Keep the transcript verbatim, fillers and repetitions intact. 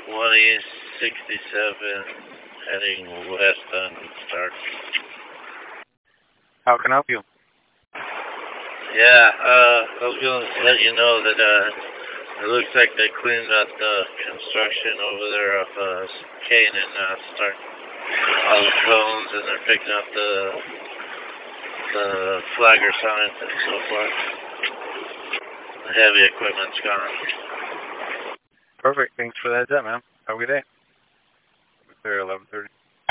one East sixty-seven, heading west on Stark. How can I help you? Yeah, uh, I was going to let you know that uh, it looks like they cleaned up the construction over there off uh, Kane and uh, Stark. All the cones, and they're picking up the the flagger signs and so forth. The heavy equipment's gone. Perfect. Thanks for the heads up, man. Have a good day. There, eleven thirty.